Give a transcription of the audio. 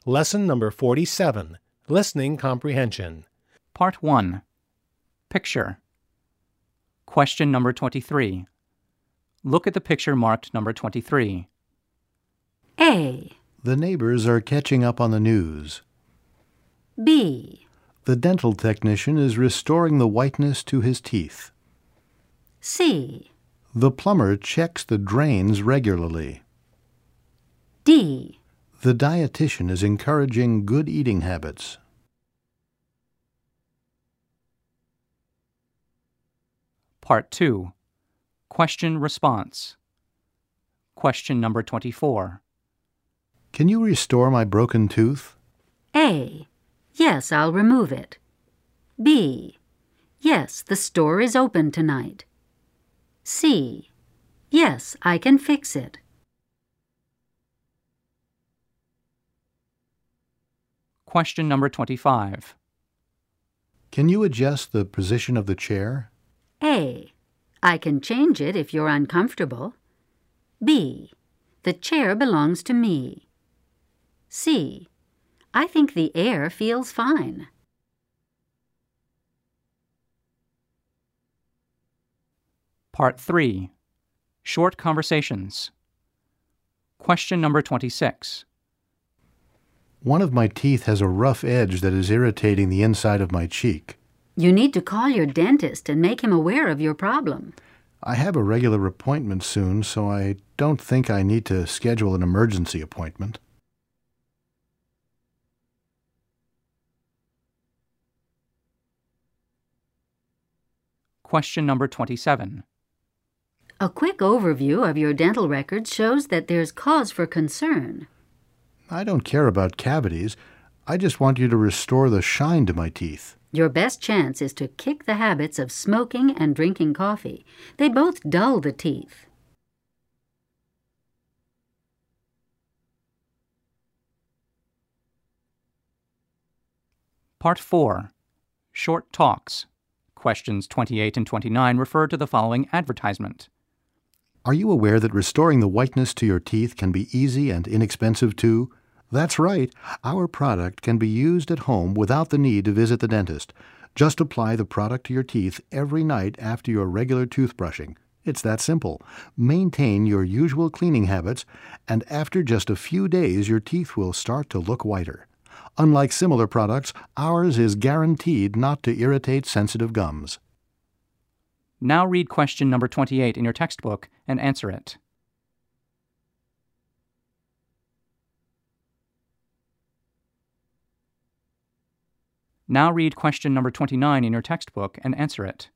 Lesson number 47, Listening Comprehension. Part 1. Picture. Question number 23. Look at the picture marked number 23. A. The neighbors are catching up on the news. B. The dental technician is restoring the whiteness to his teeth. C. The plumber checks the drains regularly. D. The dietitian is encouraging good eating habits. Part 2. Question-response. Question number 24. Can you restore my broken tooth? A. Yes, I'll remove it. B. Yes, the store is open tonight. C. Yes, I can fix it. Question number 25. Can you adjust the position of the chair? A. I can change it if you're uncomfortable. B. The chair belongs to me. C. I think the air feels fine. Part 3. Short conversations. Question number 26. One of my teeth has a rough edge that is irritating the inside of my cheek. You need to call your dentist and make him aware of your problem. I have a regular appointment soon, so I don't think I need to schedule an emergency appointment. Question number 27. A quick overview of your dental records shows that there's cause for concern. I don't care about cavities. I just want you to restore the shine to my teeth. Your best chance is to kick the habits of smoking and drinking coffee. They both dull the teeth. Part 4. Short talks. Questions 28 and 29 refer to the following advertisement. Are you aware that restoring the whiteness to your teeth can be easy and inexpensive too? That's right. Our product can be used at home without the need to visit the dentist. Just apply the product to your teeth every night after your regular toothbrushing. It's that simple. Maintain your usual cleaning habits, and after just a few days your teeth will start to look whiter. Unlike similar products, ours is guaranteed not to irritate sensitive gums. Now read question number 28 in your textbook and answer it. Now read question number 29 in your textbook and answer it.